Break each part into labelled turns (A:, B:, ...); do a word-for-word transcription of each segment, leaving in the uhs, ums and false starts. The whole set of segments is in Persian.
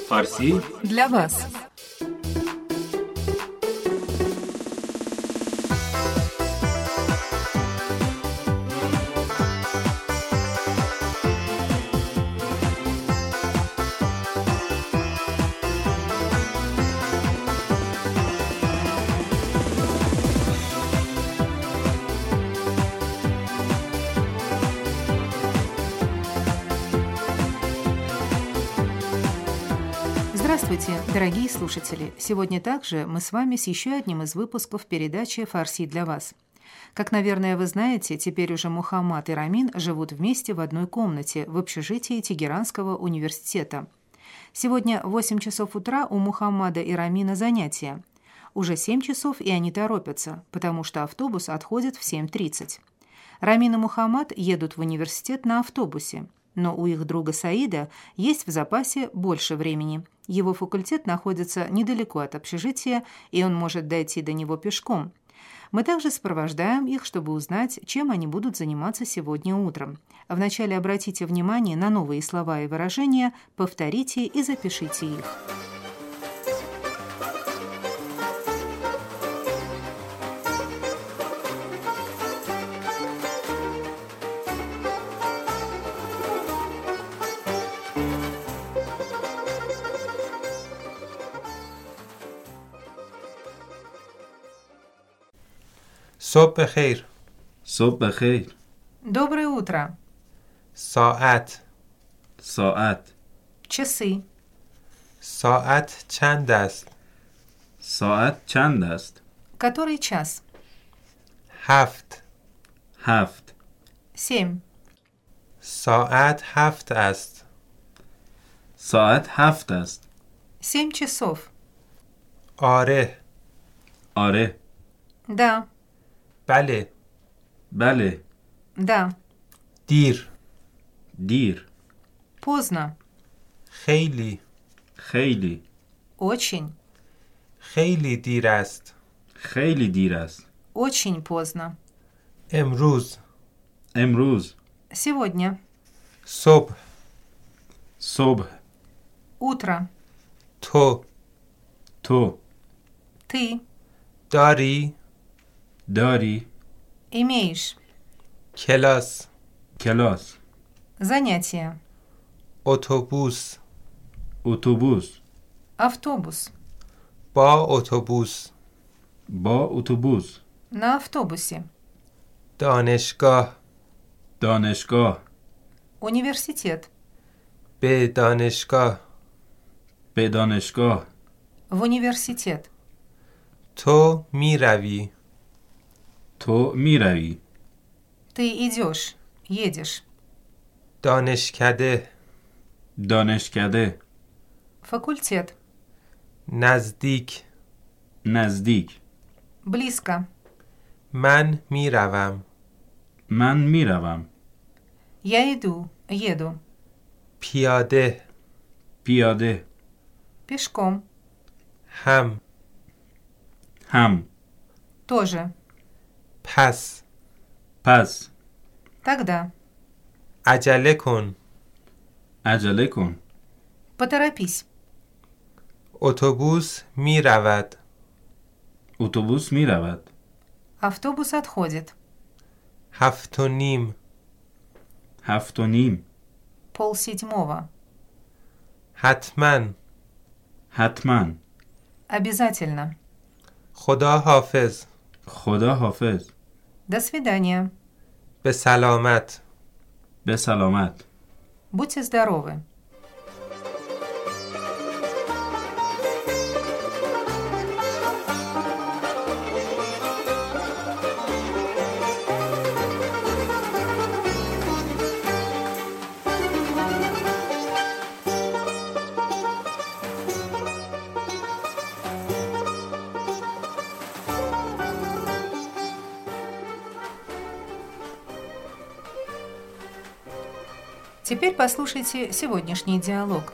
A: فارسی
B: для вас. Здравствуйте, дорогие слушатели! Сегодня также мы с вами с еще одним из выпусков передачи «Фарси для вас». Как, наверное, вы знаете, теперь уже Мухаммад и Рамин живут вместе в одной комнате в общежитии Тегеранского университета. Сегодня в восемь часов утра у Мухаммада и Рамина занятия. Уже семь часов, и они торопятся, потому что автобус отходит в семь тридцать. Рамин и Мухаммад едут в университет на автобусе. Но у их друга Саида есть в запасе больше времени. Его факультет находится недалеко от общежития, и он может дойти до него пешком. Мы также сопровождаем их, чтобы узнать, чем они будут заниматься сегодня утром. Вначале обратите внимание на новые слова и выражения, повторите и запишите их.
C: صبح بخیر.
A: صبح بخیر.
B: Доброе утро.
C: ساعت.
A: ساعت.
B: Часы.
C: ساعت چند است؟
A: ساعت چند است؟
B: Который час?
C: هفت.
A: هفت.
B: Семь.
C: ساعت هفت است.
A: ساعت هفت است.
B: Семь часов.
C: آره.
A: آره.
B: Да.
C: بله.
A: بله.
B: Да.
C: دیر.
A: دیر.
B: Поздно.
C: خیلی.
A: خیلی.
B: Очень.
C: خیلی دیر است.
A: خیلی دیر است.
B: Очень поздно.
C: امروز.
A: امروز.
B: Сегодня.
C: صبح.
A: صبح.
B: Утро.
C: تو.
A: تو.
B: Ты.
C: داری.
A: داری.
B: Имеешь.
C: کلاس.
A: کلاس.
B: Занятие.
C: اتوبوس.
A: اتوبوس.
B: Автобус.
C: با اتوبوس.
A: با اتوبوس.
B: На автобусе.
C: دانشگاه.
A: دانشگاه.
B: Университет.
C: به دانشگاه.
A: به دانشگاه.
B: В университет.
C: تو می روی.
A: تو می روی.
B: Ты идешь. Едешь.
C: دانشکده.
A: دانشکده.
B: Факультет.
C: نزدیک.
A: نزدیک.
B: Близко.
C: من می روم.
A: من می روم.
B: Я иду. Еду.
C: پیاده.
A: پیاده.
B: Пешком.
C: هم.
A: هم.
B: Тоже.
C: پس.
A: پس.
B: Тогда.
C: عجله کن.
A: عجله کن.
B: Поторопись.
C: اتوبوس می رود.
A: اتوبوس می رود.
B: Автобус отходит.
C: هفت و نیم.
A: هفت و نیم.
B: Полседьмого.
C: حتما.
A: حتما.
B: Обязательно.
C: خدا حافظ.
A: خدا حافظ.
B: До свидания.
C: به سلامت.
A: به سلامت.
B: Будьте здоровы. Теперь послушайте сегодняшний диалог.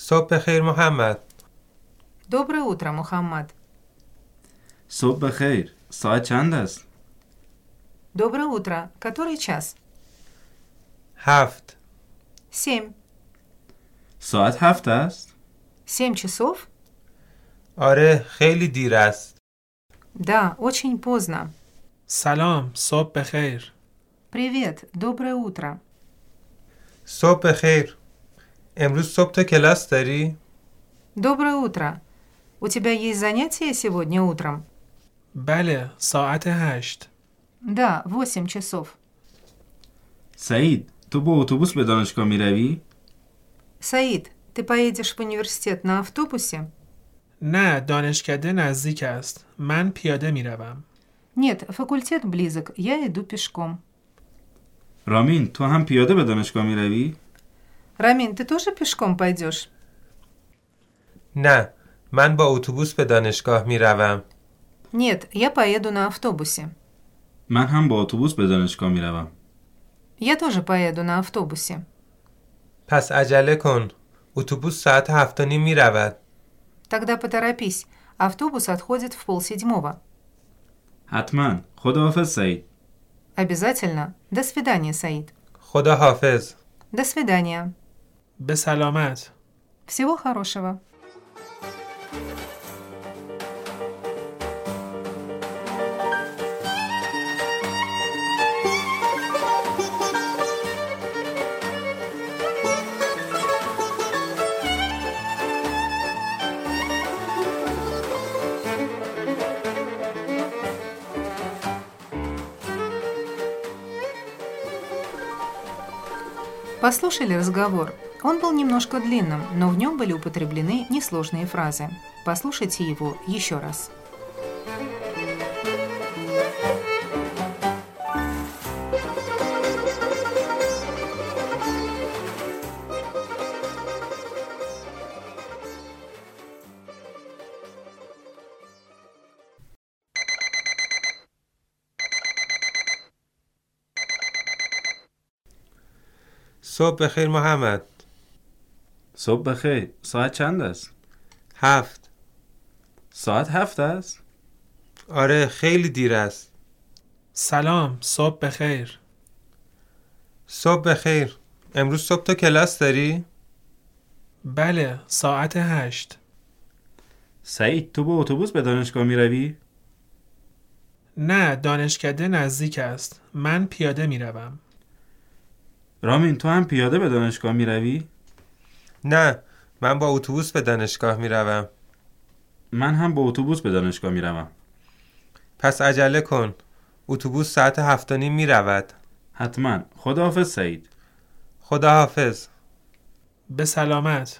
C: صبح بخیر محمد.
B: Доброе утро, Мухаммад.
A: صبح بخیر. ساعت چند است؟
B: Доброе утро. Который час?
C: هفت.
B: Семь.
A: ساعت هفت است؟
B: Семь часов?
C: آره خیلی دیر است.
B: Да, очень поздно.
D: سلام، صبح بخیر.
B: Привет, доброе утро.
C: صبح بخیر. امروز صبح تو کلاس داری؟
B: Доброе утро. У тебя есть занятия сегодня утром?
D: بله، ساعت هشت.
B: Да, восемь часов.
A: سعید، تو با اتوبوس به دانشگاه می روی؟
B: Саид, ты поедешь в университет на автобусе?
D: نه، دانشکده نزدیک است. من پیاده می روم.
B: Нет, факультет близок, я иду пешком.
A: رامین، تو هم پیاده به دانشگاه می روی؟
B: Рамин, ты тоже пешком пойдешь?
C: نه من با اتوبوس به دانشگاه می روم.
B: Нет, я поеду на автобусе.
A: من هم با اتوبوس به دانشگاه می روم.
B: Я тоже поеду на автобусе.
C: پس عجله کن. اتوبوس ساعت هفت و نیم می رود.
B: Тогда поторопись, автобус отходит в полседьмого.
A: حتما. خداحافظ سعید.
B: Обязательно. До свидания, Саид.
C: خدا حافظ.
B: До свидания.
D: به سلامت.
B: Всего хорошего. Послушали разговор. Он был немножко длинным, но в нем были употреблены несложные фразы. Послушайте его еще раз.
C: صبح بخیر محمد.
A: صبح بخیر. ساعت چند است؟
C: هفت.
A: ساعت هفت است؟
C: آره خیلی دیر است.
D: سلام، صبح بخیر.
C: صبح بخیر. امروز صبح تو کلاس داری؟
D: بله، ساعت هشت.
A: سعید، تو با اتوبوس به دانشگاه می روی؟
D: نه، دانشکده نزدیک است. من پیاده می روم.
A: رامین، تو هم پیاده به دانشگاه می روی؟
C: نه من با اتوبوس به دانشگاه می روم.
A: من هم با اتوبوس به دانشگاه می روم.
C: پس عجله کن. اتوبوس ساعت هفت و نیم می رود.
A: حتما. خداحافظ سعید.
C: خدا حافظ.
D: به سلامت.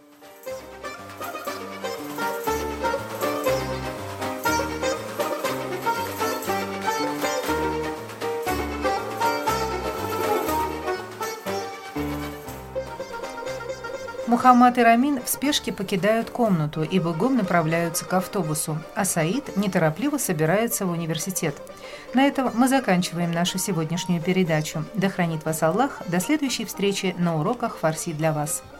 B: Мухаммад и Рамин в спешке покидают комнату и бегом направляются к автобусу, а Саид неторопливо собирается в университет. На этом мы заканчиваем нашу сегодняшнюю передачу. Да хранит вас Аллах. До следующей встречи на уроках фарси для вас.